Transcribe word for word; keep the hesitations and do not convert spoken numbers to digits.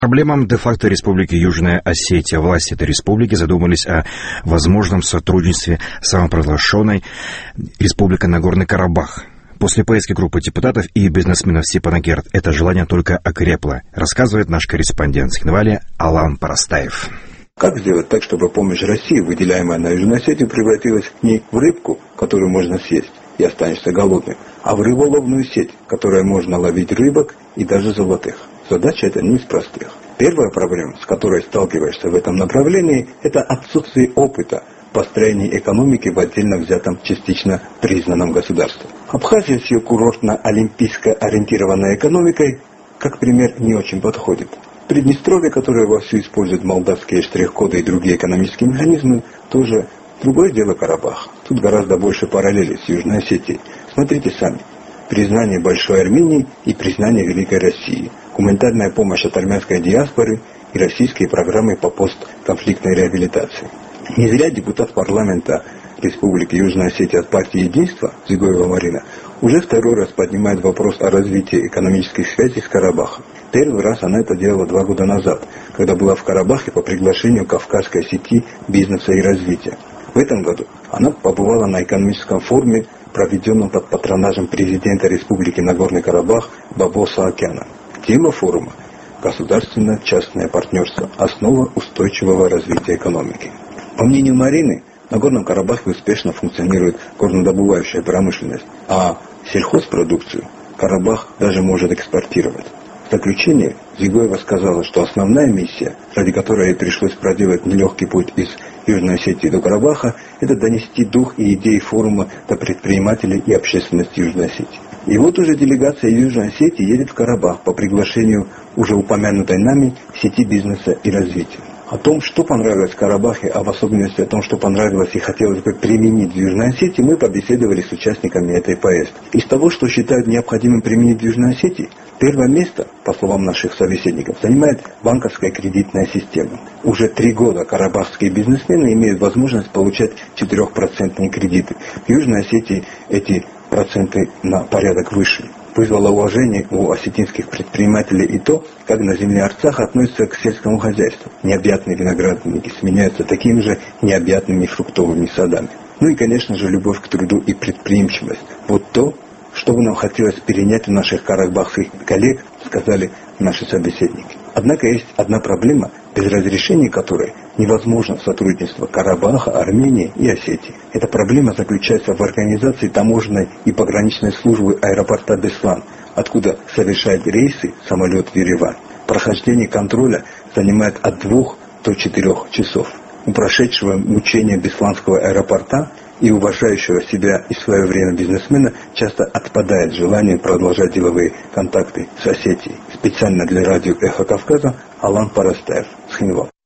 Проблемам де-факто Республики Южная Осетия. Власти этой республики задумались о возможном сотрудничестве с самопровозглашенной Республикой Нагорный Карабах. После поездки группы депутатов и бизнесменов Степанакерт это желание только окрепло, рассказывает наш корреспондент с Хинвали Алан Парастаев. Как сделать так, чтобы помощь России, выделяемая на Южную Осетию, превратилась не в рыбку, которую можно съесть и останешься голодным, а в рыболовную сеть, в которой можно ловить рыбок и даже золотых? Задача эта не из простых. Первая проблема, с которой сталкиваешься в этом направлении, это отсутствие опыта построения экономики в отдельно взятом частично признанном государстве. Абхазия с ее курортно-олимпийско ориентированной экономикой, как пример, не очень подходит. Приднестровье, которое вовсю использует молдавские штрих-коды и другие экономические механизмы, тоже другое дело Карабах. Тут гораздо больше параллелей с Южной Осетией. Смотрите сами. Признание Большой Армении и признание Великой России, гуманитарная помощь от армянской диаспоры и российские программы по постконфликтной реабилитации. Не зря депутат парламента Республики Южная Осетия от партии Единства Зигоева Марина уже второй раз поднимает вопрос о развитии экономических связей с Карабахом. Первый раз она это делала два года назад, когда была в Карабахе по приглашению Кавказской сети бизнеса и развития. В этом году она побывала на экономическом форуме, проведенном под патронажем президента Республики Нагорный Карабах Бабо Саакяна. Тема форума – государственно-частное партнерство, основа устойчивого развития экономики. По мнению Марины, в Нагорном Карабахе успешно функционирует горнодобывающая промышленность, а сельхозпродукцию Карабах даже может экспортировать. В заключение Зигоева сказала, что основная миссия, ради которой ей пришлось проделать нелегкий путь из Южной Осетии до Карабаха, это донести дух и идеи форума до предпринимателей и общественности Южной Осетии. И вот уже делегация Южной Осетии едет в Карабах по приглашению уже упомянутой нами сети бизнеса и развития. О том, что понравилось в Карабахе, а в особенности о том, что понравилось и хотелось бы применить в Южной Осетии, мы побеседовали с участниками этой поездки. Из того, что считают необходимым применить в Южной Осетии, первое место, по словам наших собеседников, занимает банковская кредитная система. Уже три года карабахские бизнесмены имеют возможность получать четырехпроцентные кредиты. В Южной Осетии эти проценты на порядок выше. Вызвало уважение у осетинских предпринимателей и то, как на земле Арцаха относятся к сельскому хозяйству. Необъятные виноградники сменяются такими же необъятными фруктовыми садами. Ну и, конечно же, любовь к труду и предприимчивость. Вот то, что бы нам хотелось перенять у наших карабахских коллег, сказали наши собеседники. Однако есть одна проблема, без разрешения которой невозможно сотрудничество Карабаха, Армении и Осетии. Эта проблема заключается в организации таможенной и пограничной службы аэропорта Беслан, откуда совершает рейсы самолет в Ереван. Прохождение контроля занимает от двух до четырех часов. У прошедшего мучения Бесланского аэропорта и уважающего себя и свое время бизнесмена часто отпадает желание продолжать деловые контакты с Осетией. Специально для радио «Эхо Кавказа» Алан Парастаев с Хинвал.